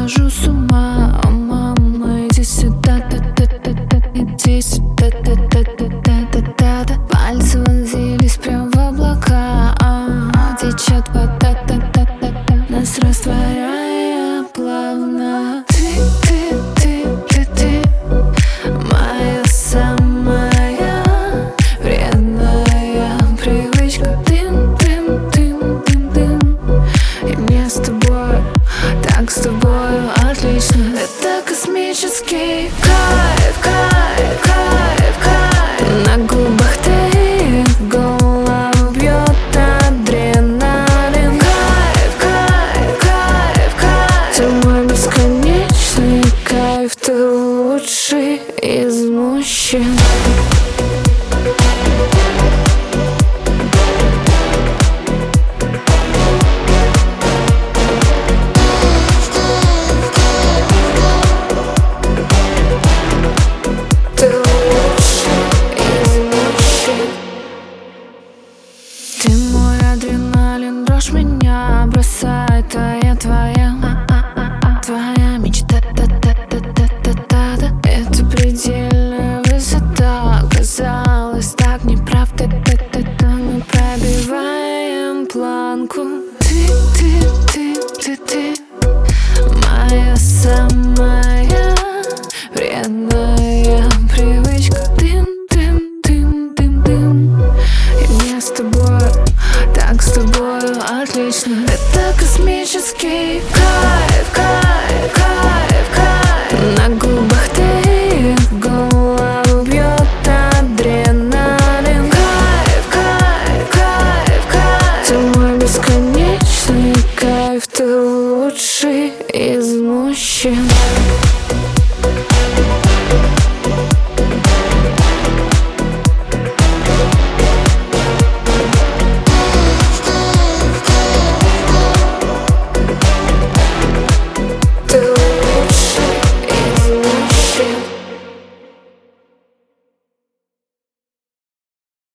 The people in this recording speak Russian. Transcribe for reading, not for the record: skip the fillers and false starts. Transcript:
схожу с ума. О, мама, иди сюда, иди сюда, пальцы вонзились прям в облака, течет вода, нас растворяя плавно. Ты, моя самая вредная привычка. Дым. И мне с тобой, так с тобою отлично. Это космический кайф. На губах ты, голову бьет адреналин. Кайф. Ты мой бесконечный кайф. Ты лучший из мужчин. Ты мой адреналин, дрожь меня бросает, твоя мечта. Это предельная высота, казалось так неправда. Мы пробиваем планку. Ты, моя самая вредная привычка. Дым. И мне с тобой, так с тобою отлично. Это космический кайф. На губах ты, голову бьет адреналин. Кайф. Ты мой бесконечный кайф. Ты лучший из мужчин.